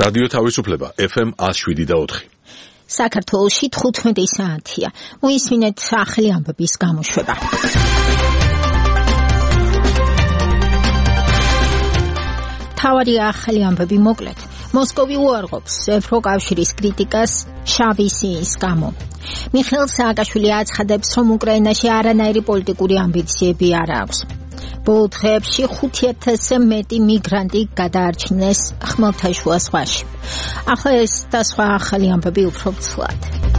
რადიო თავისუფლება FM 107.4. საქართველოში 15 საათია. მოისმინეთ ახალი ამბების გამოშვება. თავარი ახალი ამბები მოკლედ. მოსკოვი უარყოფს ევროკავშირის კრიტიკას შავი სიის გამო. მიხეილ სააკაშვილი აცხადებს, რომ უკრაინაში არანაირი პოლიტიკური ამბიციები არ აქვს. ბოლო დღეებში 5,000-ზე მეტი მიგრანტი გადაარჩინეს ხმელთაშუა ზღვაში. ახლა ეს და სხვა ახალი ამბები უფრო ცვლად.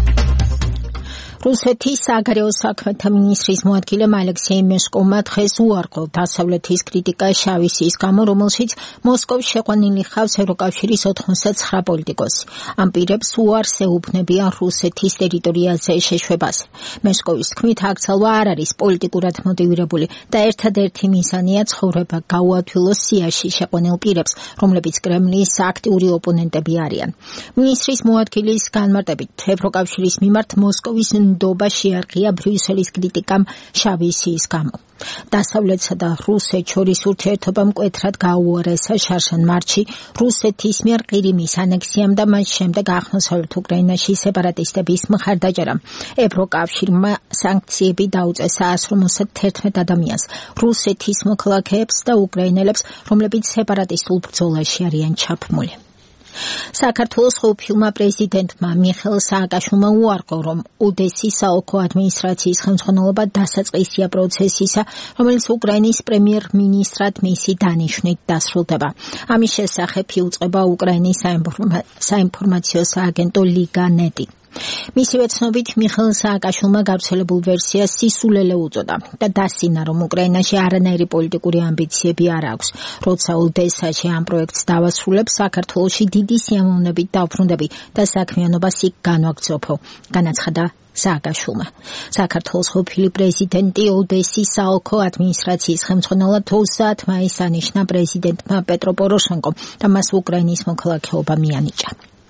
რუსეთის საგარეო საქმეთა მინისტრის მოადგილემ ალექსეი მესკოვმა დღეს უარყო დასავლეთის კრიტიკა შავი სიის გამო, რომელშიც მოსკოვს შეყვანილი ხავს ევროკავშირის 89 პოლიტიკოსი. ამ პირებს უარს ეუბნებიან რუსეთის ტერიტორიაზე შეშვებას. მესკოვის თქმით, აქ ცალვა არ არის პოლიტიკურად მოტივირებული და ერთადერთი მიზანია ცხოვრება გაუათვილოს სიაში შეყვანილ პირებს, რომლებიც კრემლის აქტიური ოპონენტები არიან. მინისტრის მოადგილის განმარტებით, ევროკავშირის მიმართ მოსკოვის ნდობა შეარყია ბრიუსელის კრიტიკამ შავი სიის გამო. დასავლეთსა და რუსეთს შორის ურთიერთობა მკვეთრად გაუარესა შარშან მარტში რუსეთის მიერ ყირიმის ანექსიამ და მას შემდეგ აღმოსავლეთ უკრაინაში სეპარატისტების მხარდაჭერამ. ევროკავშირმა სანქციები დაუწესა 151 ადამიანს, რუსეთის მოქალაქეებს და უკრაინელებს, რომლებიც სეპარატისტულ ბრძოლაში არიან ჩაბმული. საქართველოს ყოფილმა პრეზიდენტმა მიხეილ სააკაშვილმა უარყო, რომ ოდესის საოლქო ადმინისტრაციის ხელმძღვანელობა დასაწყისია პროცესისა, რომელიც უკრაინის პრემიერ-მინისტრად მისი დანიშვნით დასრულდება. ამის შესახებ იუწყება უკრაინის საინფორმაციო სააგენტო ლიგა-ნეტი. მისივე ცნობით, მიხეილ სააკაშვილმა გავრცელებულ ვერსიას სისულელე უწოდა და დასინა, რომ უკრაინაში არანაირი პოლიტიკური ამბიციები არ აქვს. როცა ოდესაში ამ პროექტს დავასრულებ, საქართველოში დიდი სიამოვნებით დავბრუნდები და საქმიანობას იქ განვაგრძობო, განაცხადა სააკაშვილმა. საქართველოს ყოფილი პრეზიდენტი ოდესის საოლქო ადმინისტრაციის ხელმძღვანელად 30 მაისს ანიშნა პრეზიდენტმა პეტრო პოროშენკომ და მას უკრაინის მოქალაქეობა მიანიჭა.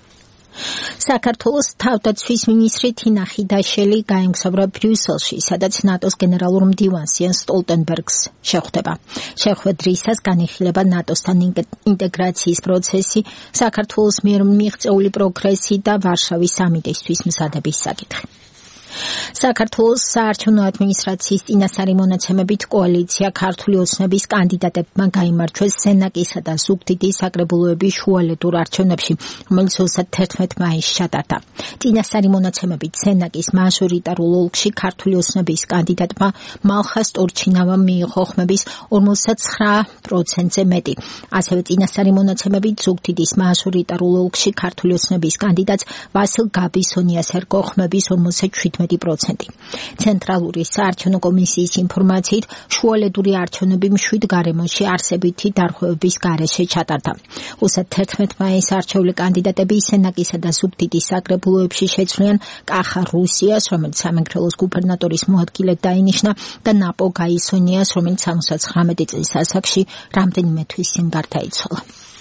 საქართველოს თავდაცვის მინისტრი თინა ხიდაშელი გაემგზავრა ბრიუსელში, სადაც ნატოს გენერალურ მდივანს იენს სტოლტენბერგს შეხვდება. შეხვედრისას განიხილება ნატოსთან ინტეგრაციის პროცესი, საქართველოს მიერ მიღწეული პროგრესი და ვარშავის სამიტისთვის მზადების საკითხი. საქართველოს საარჩევნო ადმინისტრაციის წინასწარი მონაცემებით კოალიცია ქართული ოცნების კანდიდატებმა გაიმარჯვეს სენაკისა და ზუგდიდის საკრებულოების შუალედურ არჩევნებში, რომელიც 31 მაისს ჩატარდა. წინასწარი მონაცემებით სენაკის მაჟორიტარულ ოლქში ქართული ოცნების კანდიდატმა მალხას ტორჩინავამ მიიღო ხმების 59%-ზე მეტი. ასევე წინასწარი მონაცემებით ზუგდიდის მაჟორიტარულ ოლქში ქართული ოცნების კანდიდატს ვასილ გაბისონიას ერგო ხმების 57%. ცენტრალური საარჩევნო კომისიის ინფორმაციით, შუალედური არჩევნები მშვიდ გარემოში არსებითი დარღვევების გარეშე ჩატარდა. 31 მაისს არჩეული კანდიდატები სენაკისა და ზუგდიდის საკრებულოებში შეცვლიან კახა რუსიას, რომელიც სამეგრელოს გუბერნატორის მოადგილედ დაინიშნა, და ნაპო გაისონიას, რომელიც 79 წლის ასაკში რამდენიმე თვის წინ გარდაიცვალა.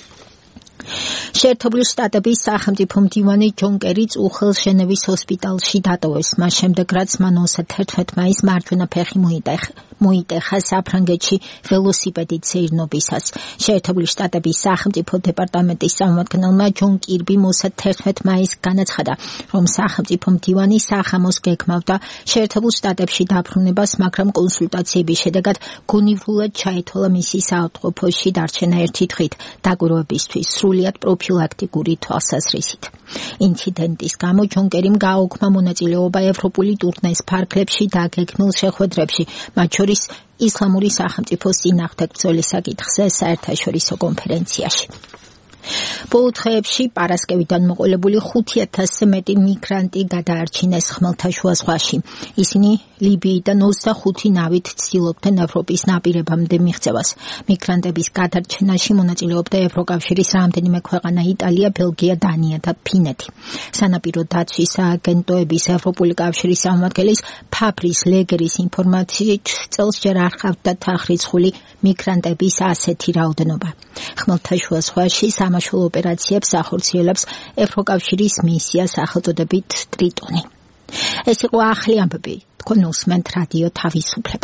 შეერთებული შტატების სახელმწიფო მდივანი ჯონ კერიც უხელს ჟენევის ჰოსპიტალში დატოვეს, მას შემდეგ რაც მან 31 მაისს მარჯვენა ფეხი მოიტეხა საფრანგეთში ველოსიპედით სეირნობისას. შეერთებული შტატების სახელმწიფო დეპარტამენტის წარმომადგენელმა ჯონ კირბიმ 31 მაისს განაცხადა, რომ სახელმწიფო მდივანი სახამოს გეგმავდა შეერთებულ შტატებში დაბრუნებას, მაგრამ კონსულტაციების შედეგად გონივრულად ჩაითვალა მისი საავადმყოფოში დარჩენა 1 დღით დაკვირვებისთვის სრულიად პროფილაქტიკური თვალსაზრისით. ინციდენტის გამო ჯონ კერიმ გააუქმა მონაწილეობა ევროპული ტურნეს ფარგლებში და გეგმილ შეხვედრებში, მათ შორის ისლამური სახელმწიფოს წინააღმდეგ ბრძოლის საკითხზე საერთაშორისო კონფერენციაში. ბოლო დღეებში პარასკევიდან მოყოლებული 5,000-ზე მეტი მიგრანტი გადაარჩინეს ხმელთაშუა ზღვაში. ისინი ლიბიიდან 25 ნავით ცდილობდნენ ევროპის ნაპირებამდე მიღწევას. მიგრანტების გადარჩენაში მონაწილეობდა ევროკავშირის რამდენიმე ქვეყანა: იტალია, ბელგია, დანია და ფინეთი. სანაპირო დაცვის სააგენტოების ევროპული კავშირის წარმომადგენლის ფაბრის ლეგერის ინფორმაციით, წელს ჯერ არ ჰყავდა თახრიცხული მიგრანტების ასეთი რაოდენობა. ხმელთაშუა ზღვაში სამაშველო ოპერაციებს ახორციელებს ევროკავშირის მისია სახელწოდებით ტრიტონი. ეს იყო ახალი ამბები. თქვენ უსმენთ რადიო თავისუფლება.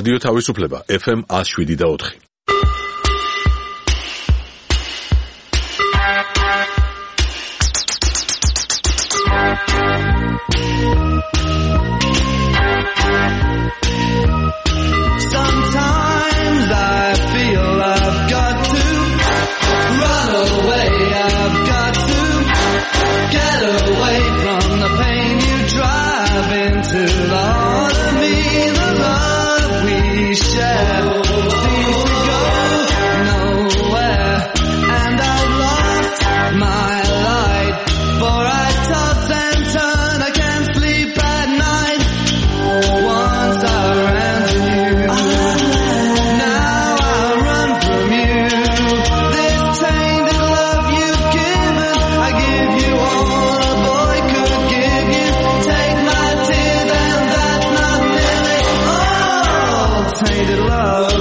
რადიო თავისუფლება FM 107.4. Sometimes I feel I've got to run away, I've got to get away from the pain you drive into the heart of me. The love we share seems to go nowhere, and I've lost my light, for I toss and turn, I can't sleep at night. Once I ran to you, now I run from you. This tainted love you've given, I give you all a boy could give you. Take my tears and that's not nearly all. Tainted love,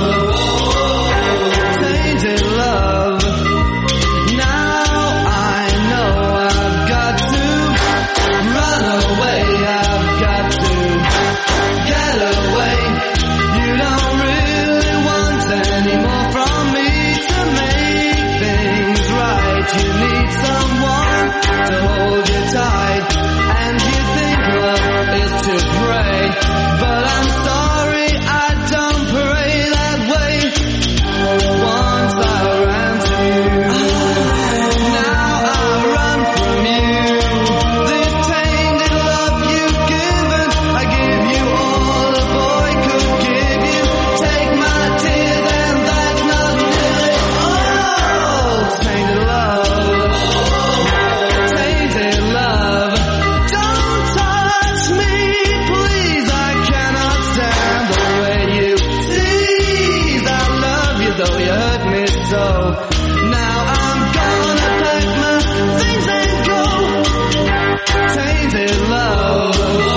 tainted love. Now I know I've got to run away, I've got to get away. You don't really want any more from me to make things right. You need someone to hold you tight, and you think love is to pray, but I'm sorry, I don't pray that way. Once I ran to you, now I run from you. This tainted love you've given, I give you all a boy could give you. Take my tears and that's not nearly all. Tainted love, tainted love. Don't touch me, please, I cannot stand the way you tease. I love you though you hurt me so. Now I'm gonna pack my things and go. Tainted love,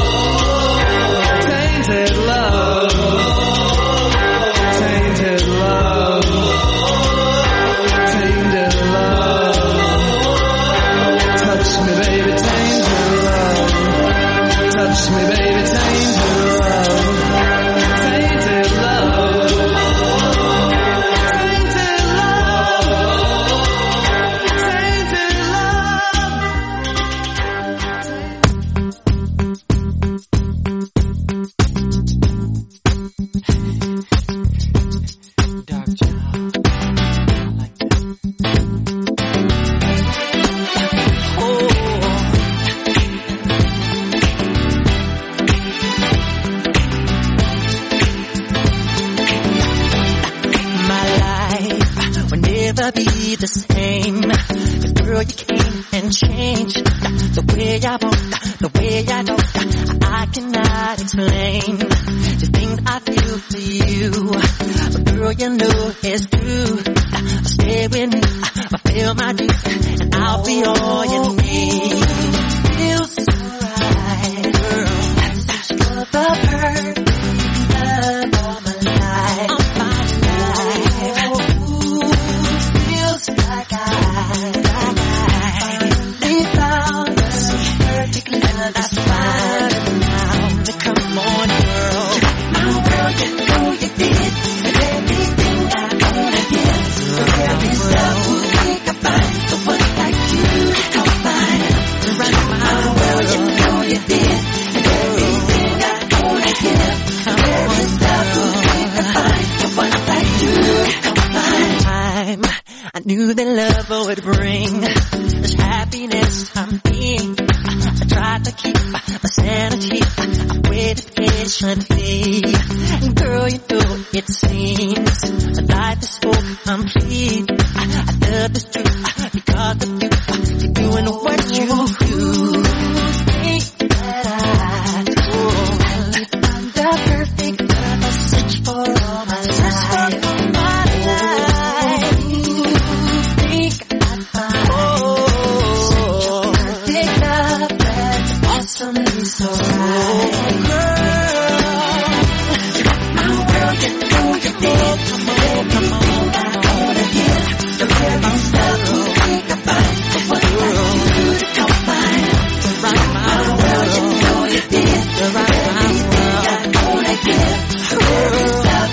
tainted love, tainted love, tainted love. Touch me, baby, tainted love. Touch me, baby, tainted love. Tainted love, tainted Be the same. The girl you came and changed the way I walk, the way I talk. I cannot explain the things I feel for you. But girl, you know it's true. Stay with me, fulfill my dreams, and I'll be all you need. Feels so right, girl. That's the perfect love of my life. I'm like I finally found this perfect love that's fine now. Come on, girl. My world, you know you did everything I wanna get. So every love we could find, the one like you don't find. Right, my world, you know you did everything I wanna get. Every love we could find, the one like you don't find. I knew that love would bring this happiness I'm being. I tried to keep my sanity. I waited patiently. And girl, you know it seems life is so complete. I love this truth because of you. You're doing what you do. Think that I found the perfect love I search for all my life. So right, girl. My world, you know you did. Come on, I wanna get the very stuff we think about. The one I you to come find. Right, my world, you know you did. Everything I wanna get. Every stuff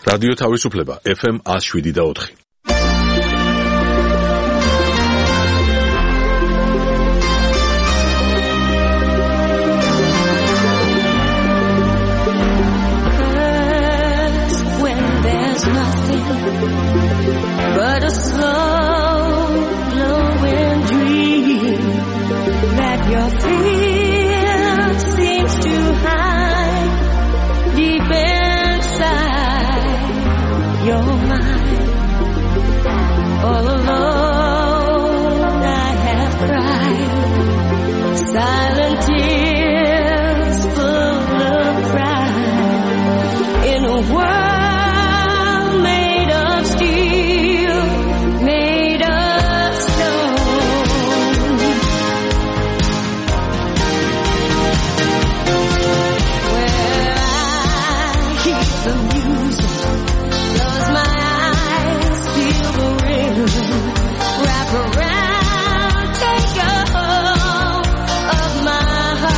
რადიო თავისუფლება FM 107.4. But a slow blowing dream that your fear seems to hide deep inside your mind. All alone I have cried silent tears full of pride in a world wrap around, take a hold of my heart.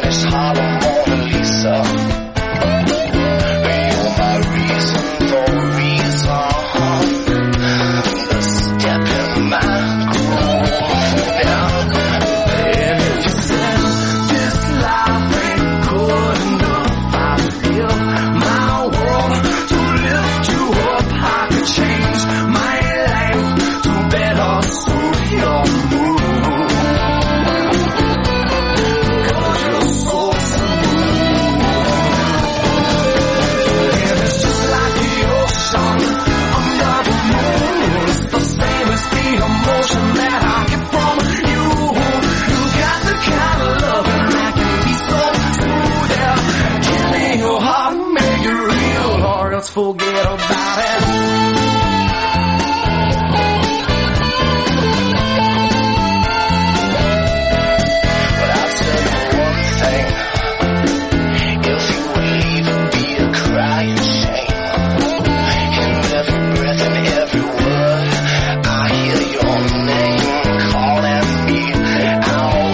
Spanish Harlem Mona Lisa. You're my reason for a reason. The step in my groove now. And if you said this life ain't good enough, I feel my world to lift you up. I could change my life to better suit your mood. That I get from you. You got the kind of loving that can be so smooth. Yeah, give me your heart and make it real, or else forget about it. But I'll tell you one thing: if you leave, it'll be a crying shame. In every breath and every word, I hear your name calling me out.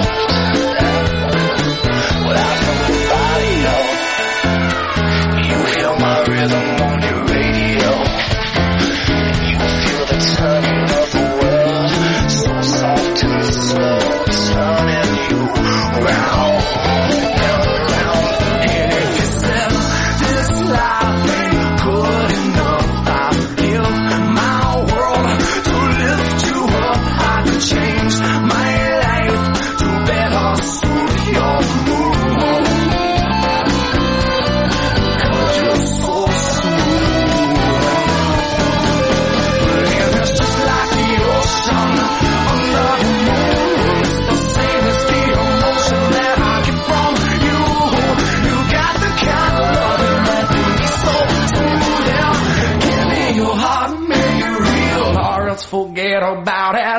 Without nobody know, you hear my rhythm on your radio. You feel the turning of the world, so soft and slow, turning you round and round. And if you said this life ain't good enough, I'll give my world to lift you up. I could change my life to better suit your mood. 'Cause you're so smooth. And it's just like the ocean under the moon. It's the same as the emotion that I get from you. You got the kind of loving that can be so smooth. Yeah, give me your heart and make it real, or else forget about it.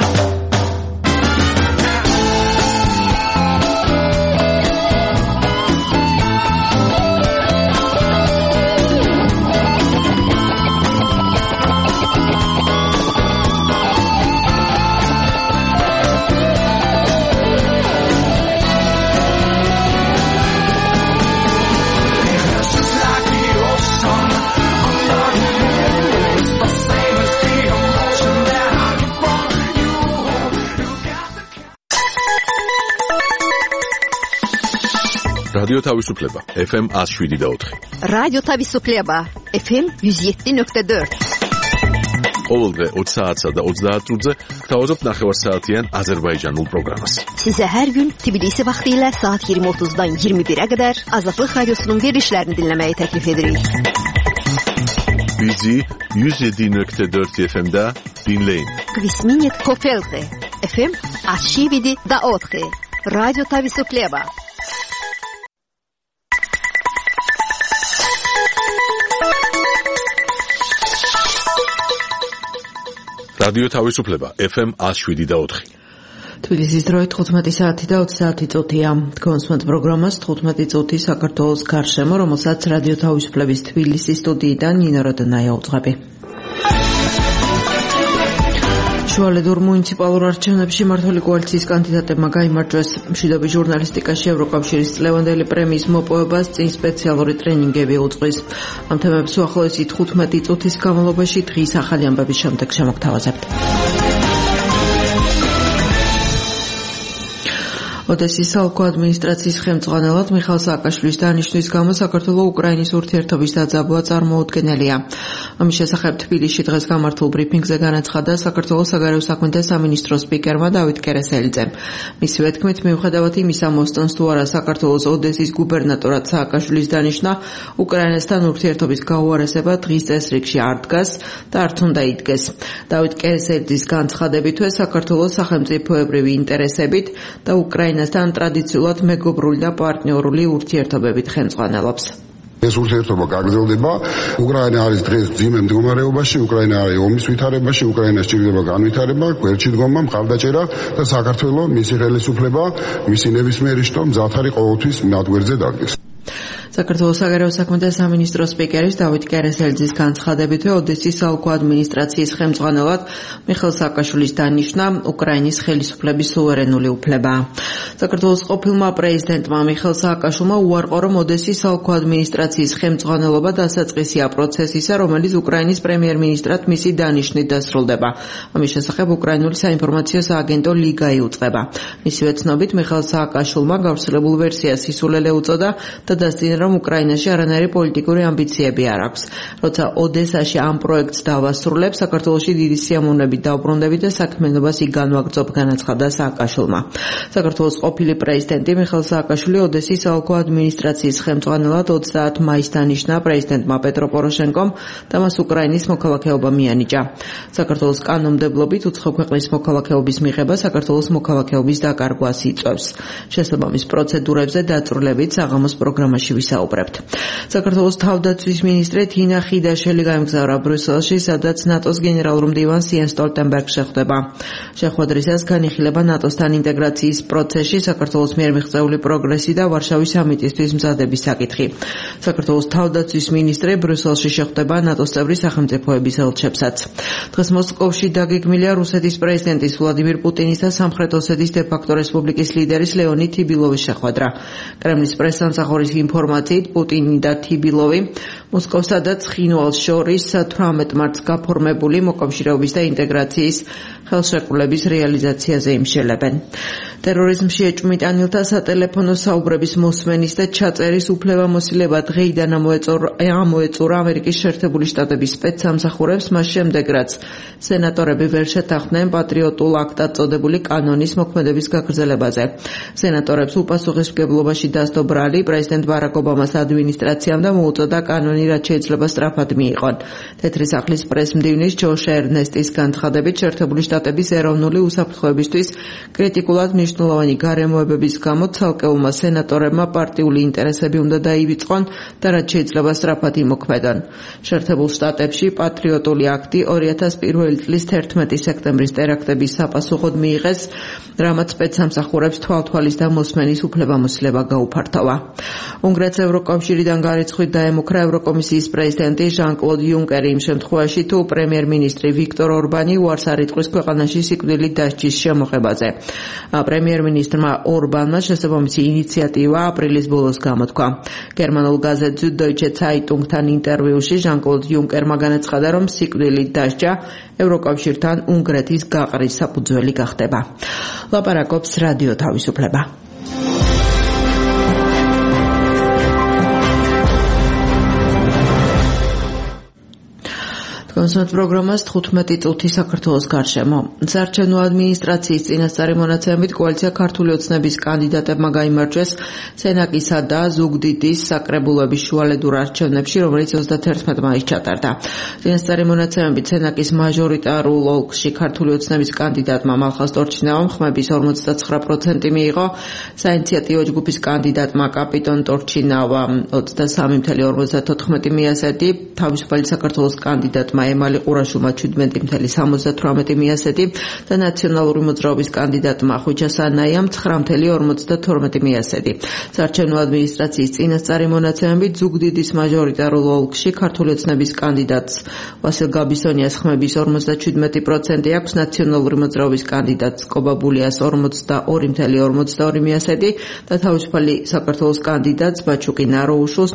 It's just like the ocean under the moon. It's the same as the emotion that I get from you. You got the რადიო თავისუფლება FM 107.4. რადიო თავისუფლება FM 107.4. ყოველდღე 20 საათსა და 30 წუთზე გთავაზობთ ნახევარსაათიან აზერბაიჯანულ პროგრამას. Size her gün Tbilisi vaxtilə saat 20:30-dan 21-ə qədər Azadlıq Radiosunun verilişlərini dinləməyi təklif edirik. Bizi 107.4 FM-də dinləyin. Kvisminit Kofelqi FM 107.4. Radyo Tavisupleba. რადიო თავისუფლება FM 107.4. თბილისის დროით 15 საათი და 20 წუთია. კონსმენტ პროგრამას 15 წუთი საქართველოს გარშემო, რომელსაც რადიო თავისუფლების თბილისის სტუდიიდან ნინო როდონაია უძღვები. შუალედურ მუნიციპალურ არჩევნებში მმართველი კოალიციის კანდიდატებმა გაიმარჯვეს. მშვიდობის ჟურნალისტიკაში ევროკავშირის წლევანდელი პრემიის მოპოვებას წინ სპეციალური ტრენინგები უძღვის. ამ თემებს უახლოესი 15 წუთის განმავლობაში დღის ახალი ამბების შემდეგ შემოგთავაზებთ. ოდესის საოლქო ადმინისტრაციის ხელმძღვანელად მიხაილ სააკაშვილის დანიშვნის გამო საქართველო-უკრაინის ურთიერთობის დაძაბვა წარმოუდგენელია. ამის შესახებ თბილისში დღეს გამართულ ბრიფინგზე განაცხადა საქართველოს საგარეო საქმეთა სამინისტროს სპიკერმა დავით კერესელიძემ. მისივე თქმით, მიუხედავად იმისა, მოსწონს თუ არა საქართველოს ოდესის გუბერნატორად სააკაშვილის დანიშვნა, უკრაინასთან ურთიერთობის გაუარესება დღის წესრიგში არ დგას და არც უნდა იდგეს. დავით კერესელიძის განცხადებითვე საქართველოს სახელმწიფოებრივი ინტერესებით და უკრაინასთან ტრადიციულად მეგობრული და პარტნიორული ურთიერთობებით ხელმძღვანელობს. ეს ურთიერთობა გაგრძელდება. უკრაინა არის დღეს ძიმე მდგომარეობაში, უკრაინა არის ომის ვითარებაში, უკრაინას ჭირდება განვითარება, გვერდში დგომა, მხარდაჭერა და საქართველოს მისი ხელისუფლება, მისი ნებისმიერი შტო მზად არის ყოველთვის მათ გვერდზე დადგეს. საქართველოს საგარეო საქმეთა სამინისტროს სპიკერის დავით კერესელიძის განცხადებით, ოდესის საოლქო ადმინისტრაციის ხელმძღვანელად მიხეილ სააკაშვილის დანიშვნა უკრაინის ხელისუფლების სუვერენული უფლებაა. საქართველოს ყოფილმა პრეზიდენტმა მიხეილ სააკაშვილმა უარყო, რომ ოდესის საოლქო ადმინისტრაციის ხელმძღვანელობა დასაწყისია პროცესისა, რომელიც უკრაინის პრემიერ-მინისტრად მისი დანიშვნით დასრულდება. ამის შესახებ უკრაინული საინფორმაციო სააგენტო ლიგა იუწყება. მისივე ცნობით, მიხეილ სააკაშვილმა გავრცელებულ ვერსიას სისულელე უწოდა და დასძინა, რომ უკრაინაში არანაირი პოლიტიკური ამბიციები არ აქვს. როცა ოდესაში ამ პროექტს დავასრულებს, საქართველოში დიდი სიამოვნებით დავბრუნდებით და საქმიანობას იქ განვაგრძობ, განაცხადა სააკაშვილმა. საქართველოს ყოფილი პრეზიდენტი მიხეილ სააკაშვილი ოდესის საოლქო ადმინისტრაციის ხელმძღვანელად 30 მაისს დანიშნა პრეზიდენტმა პეტრო პოროშენკომ და მას უკრაინის მოქალაქეობა მიანიჭა. საქართველოს კანონმდებლობით უცხო ქვეყნის მოქალაქეობის მიღება საქართველოს მოქალაქეობის დაკარგვას იწვევს. შესაბამის პროცედურებზე დაწვრილებით საღამოს პროგრამაში ვისაუბრებთ. საქართველოს თავდაცვის მინისტრი თინა ხიდაშელი გაემგზავრა ბრიუსელში, სადაც ნატოს გენერალურ მდივანს იენს სტოლტენბერგს შეხვდება. შეხვედრისას განიხილება ნატოსთან ინტეგრაციის პროცესში საქართველოს მიერ მიღწეული პროგრესი და ვარშავის სამიტისთვის მზადების საკითხი. საქართველოს თავდაცვის მინისტრი ბრიუსელში შეხვდება ნატოს წევრი სახელმწიფოების ელჩებსაც. დღეს მოსკოვში დაგეგმილია რუსეთის პრეზიდენტის ვლადიმირ პუტინის და სამხრეთ ოსეთის დე-ფაქტო რესპუბლიკის ლიდერის ლეონიდ თიბილოვის შეხვედრა. კრემლის პრესსამსახურის ინფორმაციით, პუტინი და თიბილოვი მოსკოვსა და ცხინვალს შორის 18 მარტს გაფორმებული მოკავშირეობის და ინტეგრაციის ხელშეკრულების რეალიზაციაზე იმშელებენ. ტერორიზმში ეჭვმიტანილთა სატელეფონო საუბრების მოსმენის და ჩაწერის უფლებამოსილება დღეიდან ამოეწურა ამერიკის შეერთებული შტატების სპეცსამსახურებს, მას შემდეგ, რაც სენატორები ვერ შეთანხმდნენ პატრიოტულ აქტად წოდებული კანონის მოქმედების გაგრძელებაზე. სენატორებს უპასუხისმგებლობაში დასდო ბრალი პრეზიდენტ ბარაკ ობამას ადმინისტრაციამ და მოუწოდა კანონი, რაც შეიძლება სწრაფად მიიღონ. თეთრი სახლის პრესმდივნის ჯოშ ერნესტის განცხადებით, შეერთებული შტატების ეროვნული უსაფრთხოებისთვის კრიტიკულად მნიშვნელოვანი გარემოებების გამო ცალკეულმა სენატორებმა პარტიული ინტერესები უნდა დაივიწყონ და რაც შეიძლება სწრაფად იმოქმედონ. შეერთებულ შტატებში პატრიოტული აქტი 2001 წლის 11 სექტემბრის ტერაქტების საპასუხოდ მიიღეს, რამაც სპეცსამსახურებს თვალთვალის და მოსმენის უფლებამოსილება გაუფართოვა. უნგრეთს ევროკავშირიდან გარიცხვით დაემუქრა ევროკომისიის პრეზიდენტი ჟან-კლოდ იუნკერი იმ შემთხვევაში, თუ პრემიერ-მინისტრი ვიქტორ ორბანი უარს არ იტყვის ქვეყანაში სიკვდილით დასჯის შემოღებაზე. პრემიერ-მინისტრმა ორბანმა შესაბამისი ინიციატივა აპრილის ბოლოს გამოთქვა. გერმანულ გაზეთ Süddeutsche Zeitung-თან ინტერვიუში ჟან-კლოდ იუნკერმა განაცხადა, რომ სიკვდილით დასჯა ევროკავშირთან უნგრეთის გაყრის საფუძველი გახდება. ლაპარაკობს რადიო თავისუფლება. კონსულტ პროგრამას 15 წუთი საქართველოს გარშემო. საარჩევნო ადმინისტრაციის წინასწარი მონაცემებით კოალიცია ქართული ოცნების კანდიდატებმა გაიმარჯვეს სენაკისა და ზუგდიდის საკრებულოების შუალედურ არჩევნებში, რომელიც 31 მაისს ჩატარდა. წინასწარი მონაცემებით სენაკის მაჟორიტარულ ოლქში ქართული ოცნების კანდიდატმა მალხაზ ტორჩინავამ ხმების 49% მიიღო. საინიციატივო ჯგუფის კანდიდატმა კაპიტონ ტორჩინავამ 23.54%, თავისუფალი საქართველოს კანდიდატმა ემალი ყურაშვილმა 17.78% და ნაციონალური მოძრაობის კანდიდატმა ხვიჩა სანაიამ 9.52%. საარჩევნო ადმინისტრაციის წინასწარი მონაცემებით ზუგდიდის მაჟორიტარულ ოლქში ქართული ოცნების კანდიდატს ვასილ გაბისონიას ხმების 57% აქვს, ნაციონალური მოძრაობის კანდიდატს კობაბულიას 42.42% და თავისუფალი საქართველოს კანდიდატს ბაჩუკი ნაროუშოს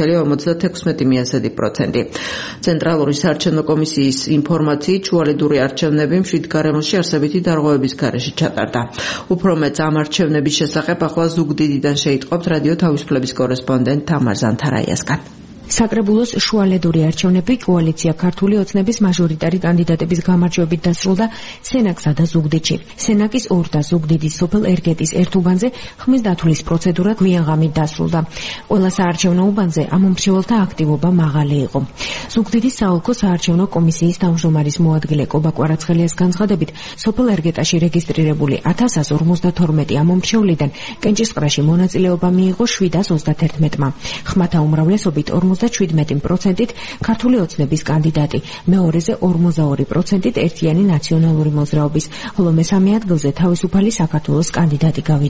0.56%. ცენტრალური საარჩევნო კომისიის ინფორმაციით, შუალედური არჩევნები მშვიდ გარემოში არსებითი დარღვევების გარეშე ჩატარდა. უფრო მეც ამ არჩევნების შესახებ ახლა ზუგდიდიდან შეიტყობთ რადიო თავისუფლების კორესპონდენტ თამარ ზანთარაიასგან. საკრებულოს შუალედური არჩევნები კოალიცია ქართული ოცნების მაჟორიტარი კანდიდატების გამარჯვებით დასრულდა სენაკსა და ზუგდიდში. სენაკის 2 და ზუგდიდის სოფელ ერგეტის ერთ უბანზე ხმის დათვლის პროცედურა გვიანღამით დასრულდა. ყველა საარჩევნო უბანზე ამომრჩეველთა აქტივობა მაღალი იყო. ზუგდიდის საოლქო საარჩევნო კომისიის თავმჯდომარის მოადგილე კობა კვარაცხელიას განცხადებით, სოფელ ერგეტაში რეგისტრირებული 1052 ამომრჩევლიდან კენჭისყრაში მონაწილეობა მიიღო 731-მა. ხმათა უმრავლესობით 57%-ით ქართული ოცნების კანდიდატი, მეორეზე 42%-ით ერთიანი ნაციონალური მოძრაობის, ხოლო მესამე ადგილზე თავისუფალი საქართველოს კანდიდატი გავიდა.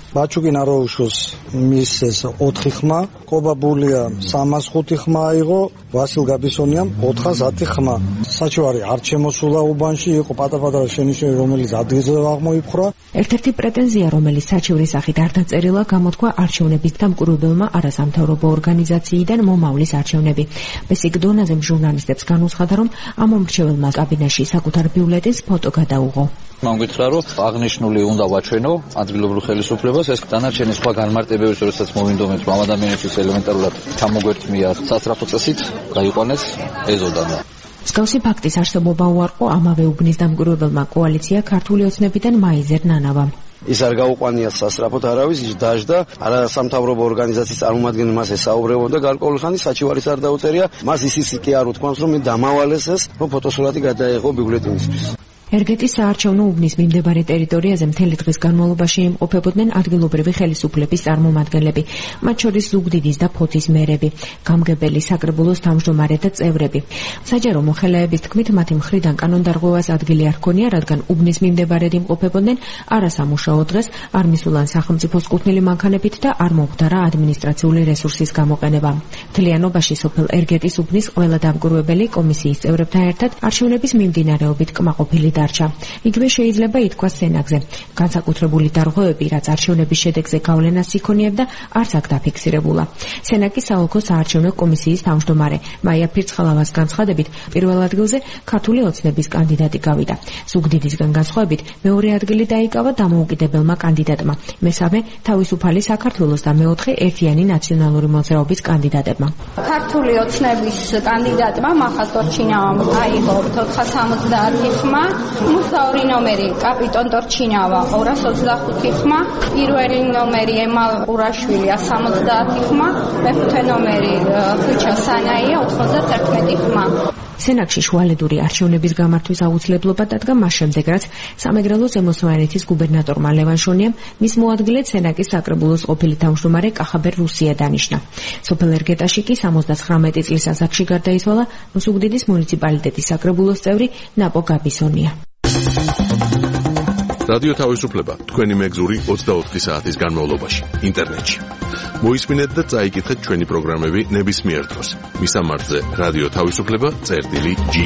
ბაჩუკინ აროუშოს მისცეს 4 ხმა, კობაბულიამ 305 ხმა აიღო, ვასილ გაბისონიამ 410 ხმა. საჩივარი არ შემოსულა უბანში, იყო პატარ-პატარა შენიშვნები, რომელიც ადგილზე აღმოიფხვრა. ერთ-ერთი პრეტენზია, რომელიც საჩივრის სახით არ დაწერილა, გამოთქვა არჩევნების დამკვირვებელმა არასამთავრობო ორგანიზაციიდან მომავლის არჩევნები. ბესიკ დონაზემ ჟურნალისტებს განუცხადა, რომ ამ მომრჩეველმა კაბინეტში საკუთარ ბიულეტენს ფოტო გადაუღო. მან გითხრა, რომ აღნიშნული უნდა ვაჩვენო ადგილობრივ ხელისუფლებას, ეს დანარჩენი სხვა განმარტებების, როდესაც მოვინდომეთ, რომ ამ ადამიანისთვის ელემენტარულად ჩამოგვერთმია სასწრაფო წესით, გაიყვანეს ეზოდან. მსგავსი ფაქტის არსებობა უარყო ამავე უბნის დამკვირვებელმა კოალიცია ქართული ოცნებიდან მაიზერ ნანავამ. ის არ გაუყვანიათ სასწრაფოდ არავის, ის დაждდა არასამთავრობო ორგანიზაციის წარმომადგენელი მას ესაუბრებოდა გარკვეული ხანი, საჩივარის არ დაუწერია, მას ისიც კი არ უთქვამს, რომ მე დამავალეს ეს, რომ ფოტოსურათი გადაეღო ბიულეტენისთვის. ერგეტის საარჩევნო უბნის მიმდებარე ტერიტორიაზე მთელი დღის განმავლობაში იმყოფებოდნენ ადგილობრივი ხელისუფლების წარმომადგენლები, მათ შორის ზუგდიდის და ფოთის მერები, გამგებელი, საკრებულოს თავმჯდომარე და წევრები. საჯარო მოხელეების თქმით, მათი მხრიდან კანონდარღვევას ადგილი არ ჰქონია, რადგან უბნის მიმდებარედ იმყოფებოდნენ არასამუშაო დღეს, არ მისულან სახელმწიფოს კუთვნილი მანქანებით და არ მოხდარა ადმინისტრაციული რესურსის გამოყენება. მთლიანობაში სოფელ ერგეტის უბნის ყველა დამკვირვებელი კომისიის წევრებთან ერთად არჩევნების მიმდინარეობით კმაყოფილი დარჩა. იგივე შეიძლება ითქვას სენაკზე. განსაკუთრებული დარღვევები, რაც არჩევნების შედეგზე გავლენას იქონიებდა, არც აქ დაფიქსირებულა. სენაკის საოლქო საარჩევნო კომისიის თავმჯდომარე მაია ფირცხალავას განცხადებით, პირველ ადგილზე ქართული ოცნების კანდიდატი გავიდა. ზუგდიდისგან განსხვავებით, მეორე ადგილი დაიკავა დამოუკიდებელმა კანდიდატმა, მესამე თავისუფალი საქართველოს და მეოთხე ერთიანი ნაციონალური მოძრაობის კანდიდატებმა. ქართული ოცნების კანდიდატმა მახას თორჩინავამ აიღო 470 ხმა, მუსაური ნომერი კაპიტონ თორჩინავა 225 ხმა, პირველი ნომერი ემალ ყურაშვილი 170 ხმა, მეხუთე ნომერი ხუჩა სანაია 91 ხმა. სენაკში შუალედური არჩევნების გამართვის აუცილებლობა დადგა მას შემდეგ, რაც სამეგრელო ზემო სვანეთის გუბერნატორმა ლევან შონიამ მის მოადგილედ სენაკის საკრებულოს ყოფილი თავმჯდომარე კახაბერ რუსია დანიშნა. სოფელ ერგეტაში კი 79 წლის ასაკში გარდაიცვალა ზუგდიდის მუნიციპალიტეტის საკრებულოს წევრი ნაპო გაბისონია. რადიო თავისუფლება თქვენი მეგზური 24 საათის განმავლობაში ინტერნეტში. მოისმინეთ და წაიკითხეთ ჩვენი პროგრამები ნებისმიერ დროს. მისამართზე რადიო თავისუფლება.ge.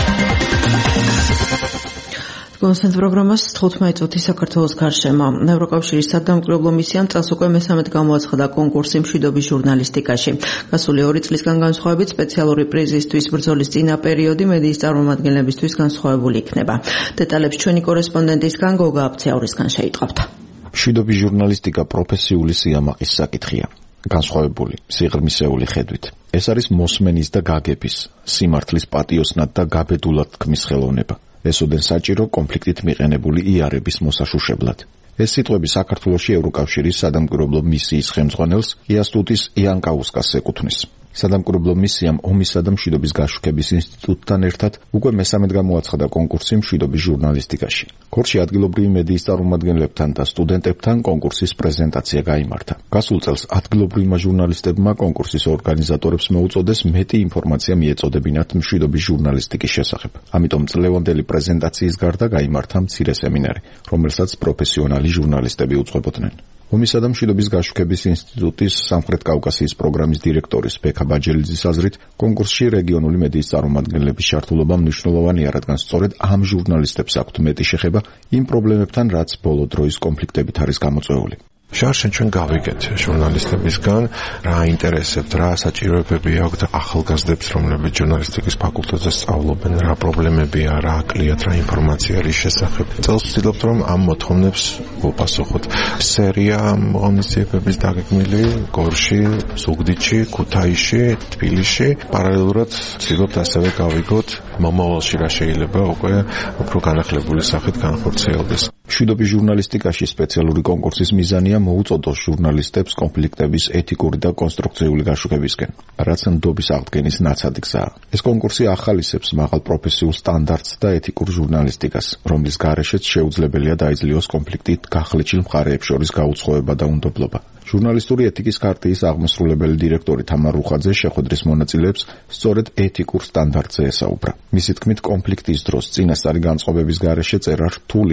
კონსენტ პროგრამას 15 წუთი საქართველოს გარშემო. ევროკავშირის სადამკვირვებლო მისიამ წელს უკვე მესამედ გამოაცხადა კონკურსი მშვიდობის ჟურნალისტიკაში. გასული 2 წლისგან განსხვავებით სპეციალური პრიზისთვის ბრძოლის წინა პერიოდი მედიის წარმომადგენლებისთვის განსხვავებული იქნება. დეტალებს ჩვენი კორესპონდენტისგან გოგა აფცეაურისგან შეიტყავთ. მშვიდობის ჟურნალისტიკა პროფესიული სიამაყის საკითხია. განსხვავებული, სიღრმისეული ხედვით. ეს არის მოსმენის და გაგების, სიმართლის პატიოსნად და გაბედულად თქმის ხელოვნება. ესოდენ საჭირო კონფლიქტით მიყენებული იარების მოსაშუშებლად. ეს სიტყვები საქართველოში ევროკავშირის სადამკვირვებლო მისიის ხელმძღვანელს იასტუტის იანკაუსკას ეკუთვნის. სადამკვირვებლო მისიამ ომისა და მშვიდობის გაშუქების ინსტიტუტთან ერთად უკვე მესამედ გამოაცხადა კონკურსი მშვიდობის ჟურნალისტიკაში. ქორში ადგილობრივი მედიის წარმომადგენლებთან და სტუდენტებთან კონკურსის პრეზენტაცია გაიმართა. გასულ წელს ადგილობრივმა ჟურნალისტებმა კონკურსის ორგანიზატორებს მოუწოდეს მეტი ინფორმაცია მიეწოდებინათ მშვიდობის ჟურნალისტიკის შესახებ. ამიტომ წლევანდელი პრეზენტაციის გარდა გაიმართა მცირე სემინარი, რომელსაც პროფესიონალი ჟურნალისტები უძღვებოდნენ. ომისა და მშვიდობის გაშუქების ინსტიტუტის სამხრეთ კავკასიის პროგრამის დირექტორის ბექა ბაჯელიძის აზრით, კონკურსში რეგიონული მედიის წარმომადგენლების ჩართულობა მნიშვნელოვანია, რადგან სწორედ ამ ჟურნალისტებს აქვთ მეტი შეხება იმ პრობლემებთან, რაც ბოლო დროის კონფლიქტებით არის გამოწვეული. შარშენ ჩვენ გავიგეთ ჟურნალისტებისგან რა ინტერესებთ, რა საჭიროებები აქვთ ახალგაზრდებს, რომლებიც ჟურნალისტიკის ფაკულტეტზე სწავლობენ, რა პრობლემებია, რა აკლიათ, რა ინფორმაცია არის შესახებ. წელს ვცდილობთ, რომ ამ მოთხოვნებს ვუპასუხოთ. სერია ღონისძიებების დაგეგმილი გორში, ზუგდიდში, ქუთაისში, თბილისში. პარალელურად ვცდილობთ ასევე გავიგოთ მომავალში რა შეიძლება უკვე უფრო განახლებული სახით განხორციელდეს. მშვიდობის ჟურნალისტიკაში სპეციალური კონკურსის მიზანია მოუწოდოს ჟურნალისტებს კონფლიქტების ეთიკური და კონსტრუქციული გაშუქებისკენ, რაც ნდობის აღდგენის ნაცადი გზაა. ეს კონკურსი ახალისებს მაღალ პროფესიულ სტანდარტს და ეთიკურ ჟურნალისტიკას, რომლის გარეშეც შეუძლებელია დაიძლიოს კონფლიქტით გახლეჩილ მხარეებს შორის გაუცხოება და უნდობლობა. ჟურნალისტური ეთიკის ქარტიის აღმასრულებელი დირექტორი თამარ რუხაძე შეხვედრის მონაწილეებს სწორედ ეთიკურ სტანდარტზე ესაუბრა. მისი თქმით, კონფლიქტის დროს წინასწარი განწყობების გარეშე წერა რთულია.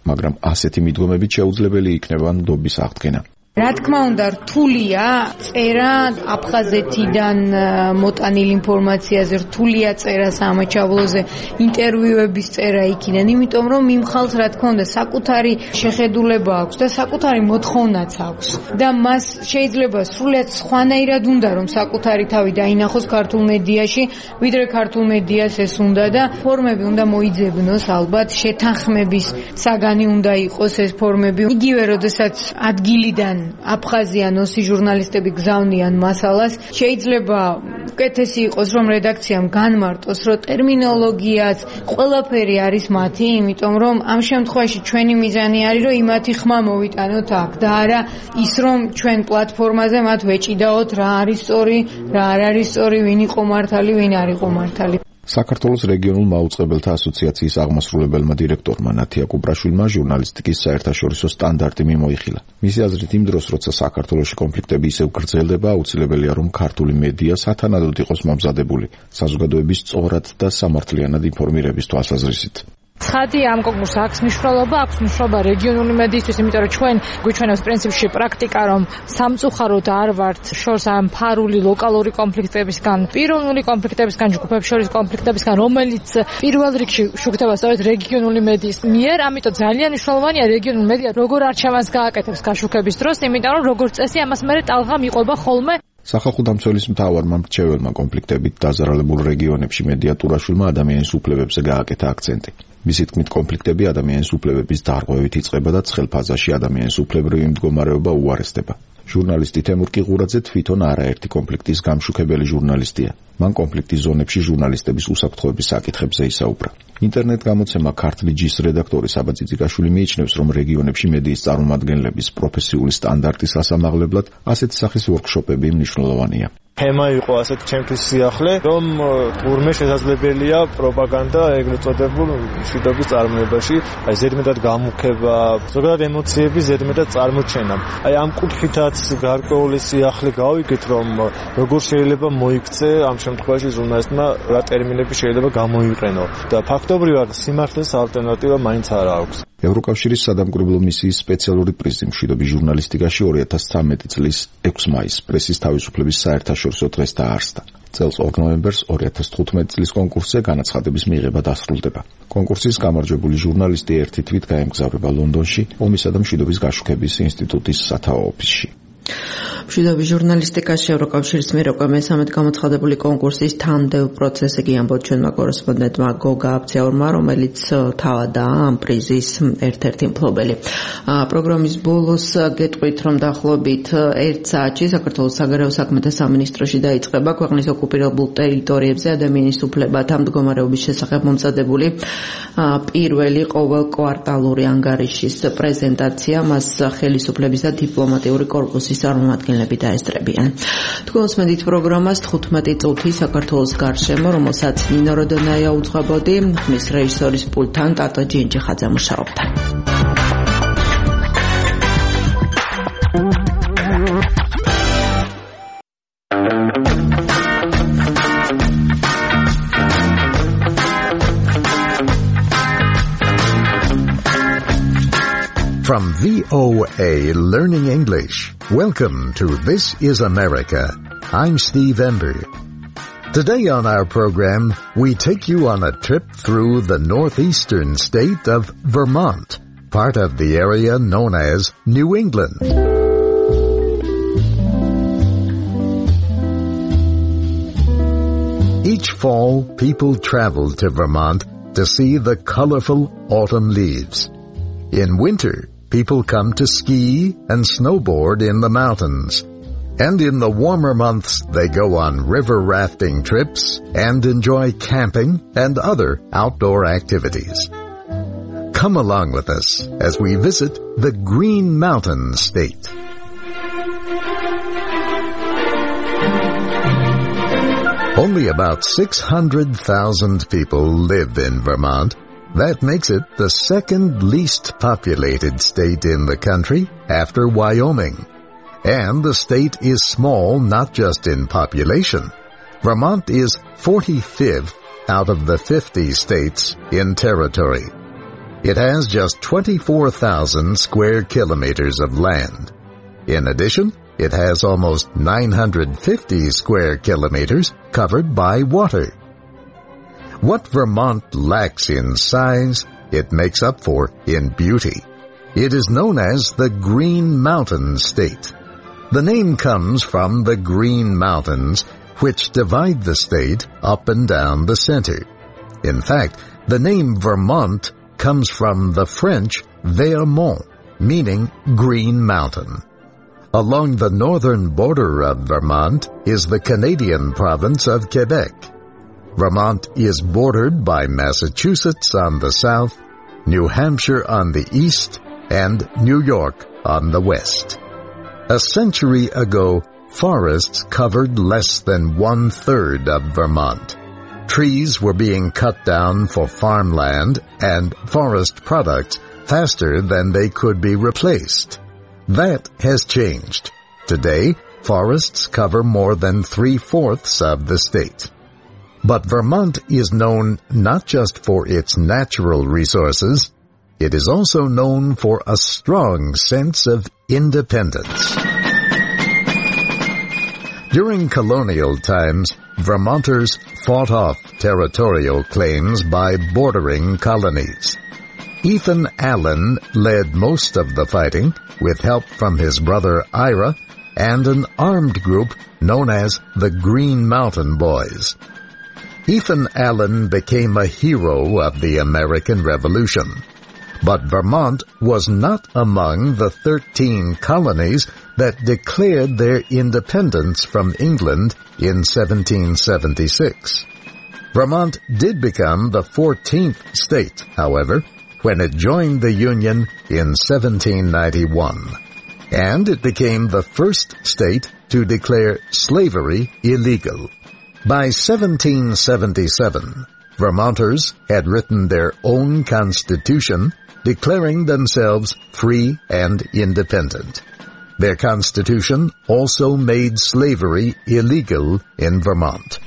მაგრამ ასეთი მიდგომებით შეუძლებელი იქნება ნდობის აღდგენა. რა თქმა უნდა, რთულია წერა აფხაზეთიდან მოტანილ ინფორმაციაზე, რთულია წერა სამაჩაბლოზე, ინტერვიუების წერა იქიდან, იმიტომ რომ იმ ხალხს რა თქმა უნდა საკუთარი შეხედულება აქვს და საკუთარი მოთხოვნაც აქვს და მას შეიძლება სრულიად სხვანაირად უნდა რომ საკუთარი თავი დაინახოს ქართულ მედიაში, ვიდრე ქართულ მედიას ეს უნდა და ფორმები უნდა მოიძებნოს ალბათ, შეთანხმების საგანი უნდა იყოს ეს ფორმები. იგივე როდესაც ადგილიდან აფხაზიან ოსი ჟურნალისტები გზავნიან მასალას, შეიძლება უკეთესი იყოს რომ რედაქციამ განმარტოს, რომ ტერმინოლოგიაც ყველაფერი არის მათი, იმიტომ რომ ამ შემთხვევაში ჩვენი მიზანი არის რომ იმათი ხმა მოვიტანოთ აქ და არა ის რომ ჩვენ პლატფორმაზე მათ ვეჭიდაოთ რა არის სწორი, რა არ არის სწორი, ვინ იყო მართალი, ვინ არ იყო მართალი. საქართველოს რეგიონულ მაუწყებელთა ასოციაციის აღმასრულებელმა დირექტორმა ნათია კუპრაშვილმა ჟურნალისტიკის საერთაშორისო სტანდარტი მიმოიხილა. მისი აზრით, იმ დროს, როცა საქართველოში კონფლიქტები ისევ გრძელდება, აუცილებელია, რომ ქართული მედია სათანადოდ იყოს მომზადებული საზოგადოების სწორად და სამართლიანად ინფორმირების თვალსაზრისით. ცხადი ამ კონკურსს აქვს მნიშვნელობა რეგიონული მედიისთვის, იმიტომ რომ ჩვენ გვიჩვენებს პრინციპში პრაქტიკა, რომ სამწუხაროდ არ ვართ შორს ამ ფარული ლოკალური კონფლიქტებისგან, პიროვნული კონფლიქტებისგან, ჯგუფებს შორის კონფლიქტებისგან, რომელიც პირველ რიგში შუქდება სწორედ რეგიონული მედიის მიერ, ამიტომ ძალიან მნიშვნელოვანია რეგიონული მედია როგორ არჩევანს გააკეთებს გაშუქების დროს, იმიტომ რომ როგორც წესი ამას მერე ტალღა მიყვება ხოლმე. სახალხო დამცველის მთავარმა მრჩეველმა კონფლიქტებით დაზარალებულ რეგიონებში მედიატურაშვილმა ადამიანის უფლებებზე გააკეთა აქცენტი. მისი თქმით, კონფლიქტები ადამიანის უფლებების დარღვევით იწყება და ცხელ ფაზაში ადამიანის უფლებრივი მდგომარეობა უარესდება. ჟურნალისტი თემურ კიღურაძე თვითონ არაერთი კონფლიქტის გამშუქებელი ჟურნალისტია. მან კონფლიქტის ზონებში ჟურნალისტების უსაფრთხოების საკითხებზე ისაუბრა. ინტერნეტ გამოცემა ქართული ჯის რედაქტორი საბა წიწიკაშვილი მიიჩნევს, რომ რეგიონებში მედიის წარმომადგენლების პროფესიული სტანდარტის ასამაღლებლად ასეთი სახის ვორქშოპები მნიშვნელოვანია. თემა იყო ასეთ ჩემთვის სიახლე, რომ თურმე შესაძლებელია პროპაგანდა ეგრეთ წოდებულ მშვიდობის წარმოებაში, აი ზედმეტად გამუქება, ზოგადად ემოციების ზედმეტად წარმოჩენა. აი ამ კუთხითაც გარკვეული სიახლე გავიგეთ, რომ როგორ შეიძლება მოიქცე ამ შემთხვევაში ჟურნალისტმა რა ტერმინები შეიძლება გამოიყენო და ფაქტობრივად სიმართლეს ალტერნატივა მაინც არ აქვს. ევროკავშირის სადამკვირვებლო მისიის სპეციალური პრიზი მშვიდობის ჟურნალისტიკაში 2013 წლის 6 მაისს პრესის თავისუფლების საერთაშორისო დღეს დაარსდა. წელს 2 ნოემბერს 2015 წლის კონკურსზე განაცხადების მიღება დასრულდება. კონკურსის გამარჯვებული ჟურნალისტი ერთი თვით გაემგზავრება ლონდონში ომისა და მშვიდობის გაშუქების ინსტიტუტის სათაო ოფისში. მშვიდობის ჟურნალისტიკაში ევროკავშირის მიერ უკვე მესამედ გამოცხადებული კონკურსის თანმდევ პროცესი კი ამბობს ჩვენმა კორესპონდენტმა გოგა აბცეურმა, რომელიც თავადაა ამ პრიზის ერთ-ერთი მფლობელი. პროგრამის ბოლოს გეტყვით, რომ დაახლოებით 1 საათში საქართველოს საგარეო საქმეთა სამინისტროში დაიწყება ქვეყნის ოკუპირებულ ტერიტორიებზე ადამიანის უფლებათა მდგომარეობის შესახებ მომზადებული პირველი ყოველკვარტალური ანგარიშის პრეზენტაცია. მას ხელისუფლების და დიპლომატიური კორპუსის წარმომადგენლები დაესწრებიან. თქვენს მედით პროგრამას 15 წუთი საქართველოს გარშემო, რომელსაც ნინო როდონაია უძღვებოდი, ხმის რეჟისორის პულტთან ტატო ჯინჯიხაძე მუშაობდა. From VOA Learning English, welcome to This is America. I'm Steve Ember. Today on our program, we take you on a trip through the northeastern state of Vermont, part of the area known as New England. Each fall, people travel to Vermont to see the colorful autumn leaves. In winter, people come to ski and snowboard in the mountains. And in the warmer months, they go on river rafting trips and enjoy camping and other outdoor activities. Come along with us as we visit the Green Mountain State. Only about 600,000 people live in Vermont. That makes it the second least populated state in the country after Wyoming. And the state is small not just in population. Vermont is 45th out of the 50 states in territory. It has just 24,000 square kilometers of land. In addition, it has almost 950 square kilometers covered by water. What Vermont lacks in size, it makes up for in beauty. It is known as the Green Mountain State. The name comes from the Green Mountains, which divide the state up and down the center. In fact, the name Vermont comes from the French Vermont, meaning Green Mountain. Along the northern border of Vermont is the Canadian province of Quebec. Vermont is bordered by Massachusetts on the south, New Hampshire on the east, and New York on the west. A century ago, forests covered less than 1/3 of Vermont. Trees were being cut down for farmland and forest products faster than they could be replaced. That has changed. Today, forests cover more than 3/4 of the state. But Vermont is known not just for its natural resources, it is also known for a strong sense of independence. During colonial times, Vermonters fought off territorial claims by bordering colonies. Ethan Allen led most of the fighting with help from his brother Ira and an armed group known as the Green Mountain Boys. Ethan Allen became a hero of the American Revolution. But Vermont was not among the 13 colonies that declared their independence from England in 1776. Vermont did become the 14th state, however, when it joined the Union in 1791. And it became the first state to declare slavery illegal. By 1777, Vermonters had written their own constitution, declaring themselves free and independent. Their constitution also made slavery illegal in Vermont.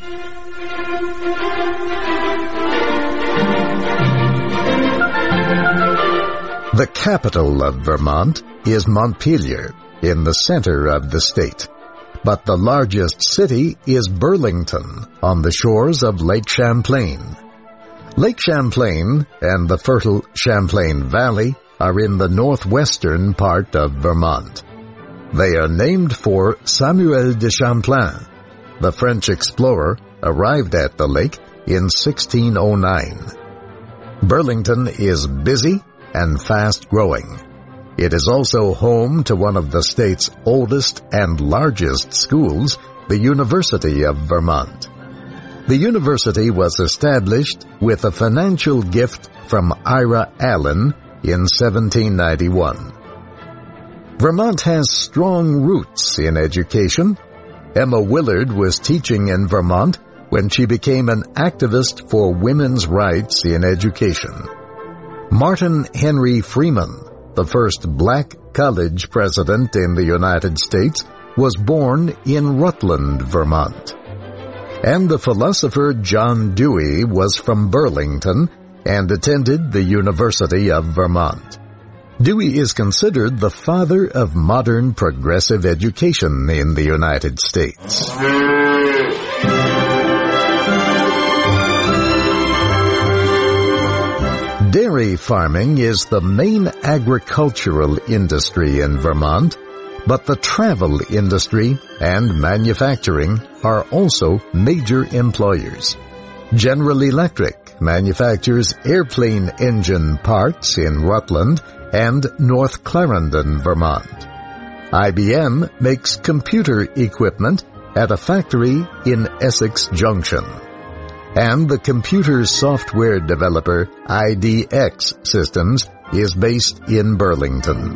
The capital of Vermont is Montpelier, in the center of the state. But the largest city is Burlington, on the shores of Lake Champlain. Lake Champlain and the fertile Champlain Valley are in the northwestern part of Vermont. They are named for Samuel de Champlain. The French explorer arrived at the lake in 1609. Burlington is busy and fast-growing. It is also home to one of the state's oldest and largest schools, the University of Vermont. The university was established with a financial gift from Ira Allen in 1791. Vermont has strong roots in education. Emma Willard was teaching in Vermont when she became an activist for women's rights in education. Martin Henry Freeman, the first black college president in the United States, was born in Rutland, Vermont. And the philosopher John Dewey was from Burlington and attended the University of Vermont. Dewey is considered the father of modern progressive education in the United States. Dairy farming is the main agricultural industry in Vermont, but the travel industry and manufacturing are also major employers. General Electric manufactures airplane engine parts in Rutland and North Clarendon, Vermont. IBM makes computer equipment at a factory in Essex Junction. And the computer software developer IDX Systems is based in Burlington.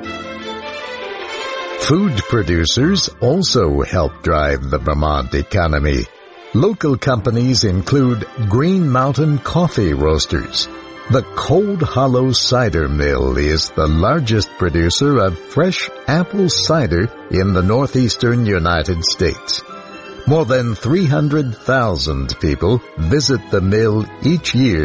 Food producers also help drive the Vermont economy. Local companies include Green Mountain Coffee Roasters. The Cold Hollow Cider Mill is the largest producer of fresh apple cider in the northeastern United States. More than 300,000 people visit the mill each year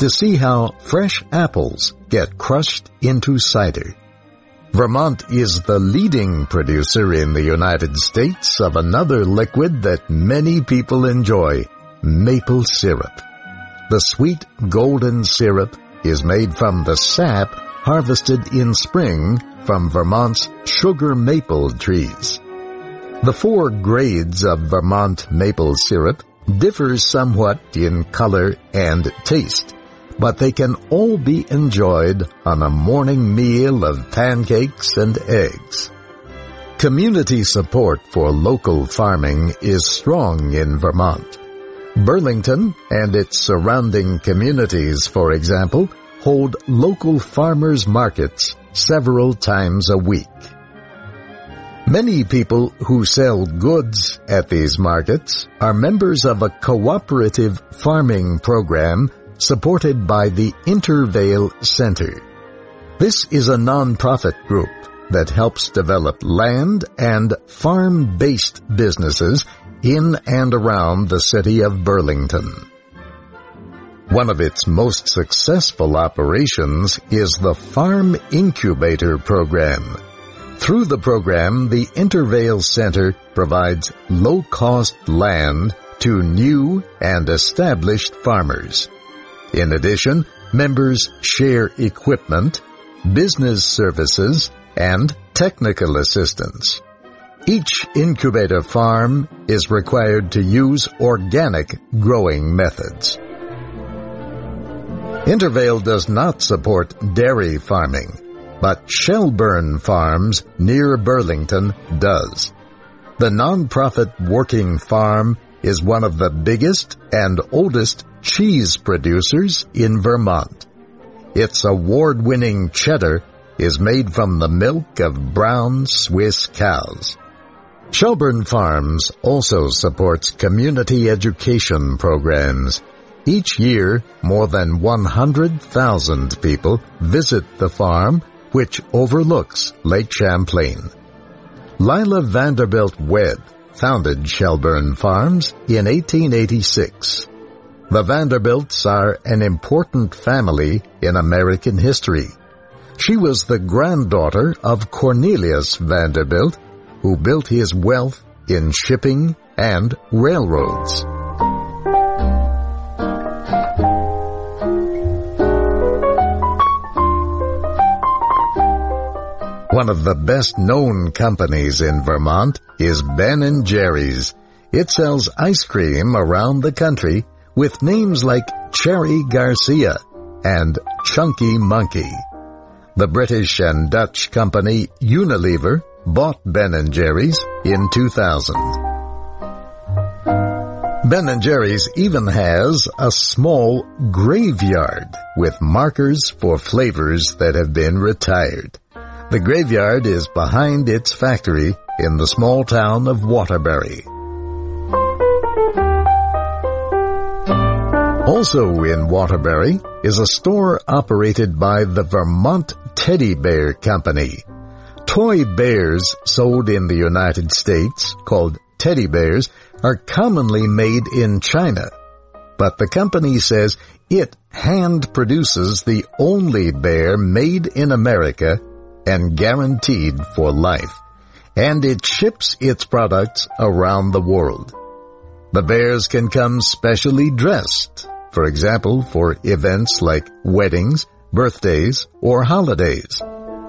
to see how fresh apples get crushed into cider. Vermont is the leading producer in the United States of another liquid that many people enjoy, maple syrup. The sweet golden syrup is made from the sap harvested in spring from Vermont's sugar maple trees. The 4 grades of Vermont maple syrup differ somewhat in color and taste, but they can all be enjoyed on a morning meal of pancakes and eggs. Community support for local farming is strong in Vermont. Burlington and its surrounding communities, for example, hold local farmers' markets several times a week. Many people who sell goods at these markets are members of a cooperative farming program supported by the Intervale Center. This is a non-profit group that helps develop land and farm-based businesses in and around the city of Burlington. One of its most successful operations is the Farm Incubator Program. Through the program, the Intervale Center provides low-cost land to new and established farmers. In addition, members share equipment, business services, and technical assistance. Each incubator farm is required to use organic growing methods. Intervale does not support dairy farming, but Shelburne Farms near Burlington does. The non-profit working farm is one of the biggest and oldest cheese producers in Vermont. Its award-winning cheddar is made from the milk of brown Swiss cows. Shelburne Farms also supports community education programs. Each year, more than 100,000 people visit the farm, which overlooks Lake Champlain. Lila Vanderbilt Webb founded Shelburne Farms in 1886. The Vanderbilts are an important family in American history. She was the granddaughter of Cornelius Vanderbilt, who built his wealth in shipping and railroads. One of the best-known companies in Vermont is Ben & Jerry's. It sells ice cream around the country with names like Cherry Garcia and Chunky Monkey. The British and Dutch company Unilever bought Ben & Jerry's in 2000. Ben & Jerry's even has a small graveyard with markers for flavors that have been retired. The graveyard is behind its factory in the small town of Waterbury. Also in Waterbury is a store operated by the Vermont Teddy Bear Company. Toy bears sold in the United States, called teddy bears, are commonly made in China. But the company says it hand produces the only bear made in America and guaranteed for life, and it ships its products around the world. The bears can come specially dressed, for example, for events like weddings, birthdays, or holidays.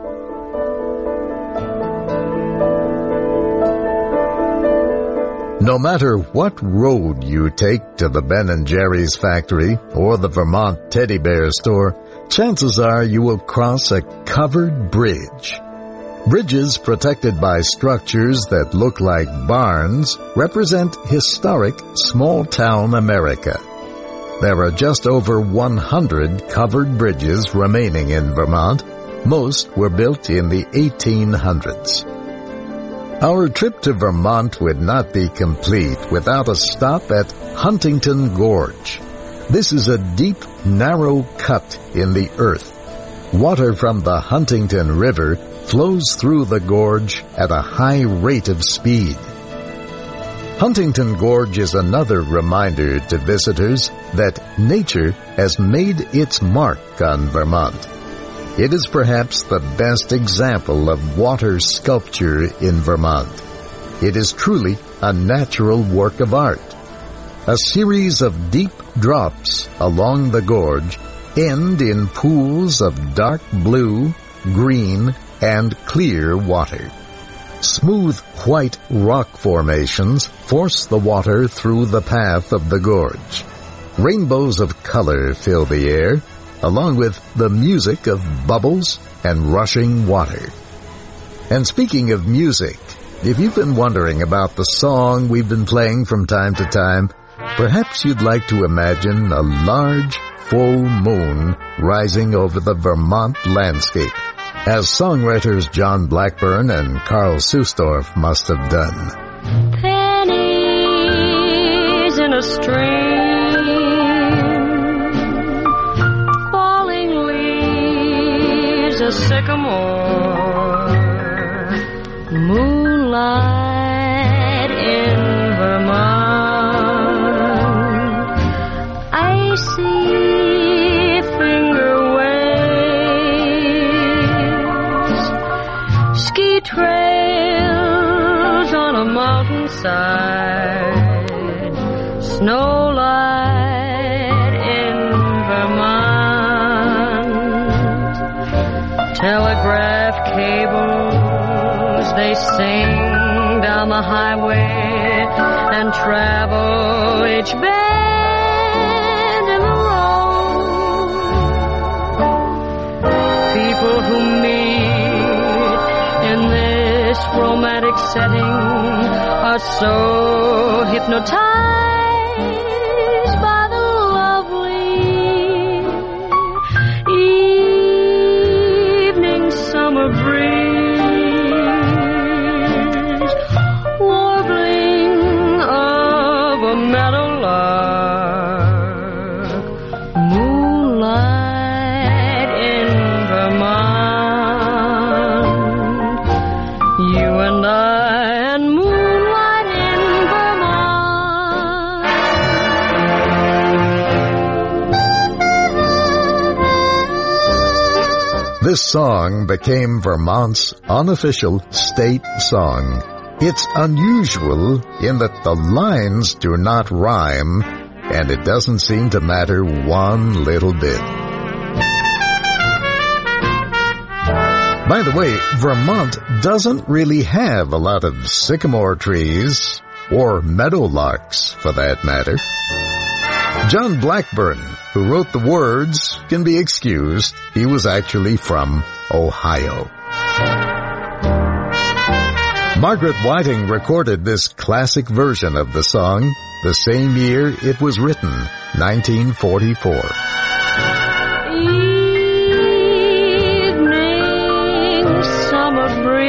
No matter what road you take to the Ben & Jerry's factory or the Vermont Teddy Bear store, chances are you will cross a covered bridge. Bridges protected by structures that look like barns represent historic small-town America. There are just over 100 covered bridges remaining in Vermont. Most were built in the 1800s. Our trip to Vermont would not be complete without a stop at Huntington Gorge. This is a deep, narrow cut in the earth. Water from the Huntington River flows through the gorge at a high rate of speed. Huntington Gorge is another reminder to visitors that nature has made its mark on Vermont. It is perhaps the best example of water sculpture in Vermont. It is truly a natural work of art. A series of deep drops along the gorge end in pools of dark blue, green, and clear water. Smooth white rock formations force the water through the path of the gorge. Rainbows of color fill the air, along with the music of bubbles and rushing water. And speaking of music, if you've been wondering about the song we've been playing from time to time, perhaps you'd like to imagine a large, full moon rising over the Vermont landscape, as songwriters John Blackburn and Carl Sustorf must have done. Pennies in a stream, falling leaves, a sycamore, moonlight in Vermont. I see finger ski trails on a mountainside, snowlight in Vermont, telegraph cables, they sing down the highway and travel each bend in the road. People who meet in this romantic setting are so hypnotized by the lovely evening summer breeze, warbling of a meadowlark, moonlight in Vermont. You and I and moonlight in Vermont. This song became Vermont's unofficial state song. It's unusual in that the lines do not rhyme, and it doesn't seem to matter one little bit. By the way, Vermont doesn't really have a lot of sycamore trees, or meadowlarks for that matter. John Blackburn, who wrote the words, can be excused. He was actually from Ohio. Margaret Whiting recorded this classic version of the song the same year it was written, 1944. Evening summer breeze,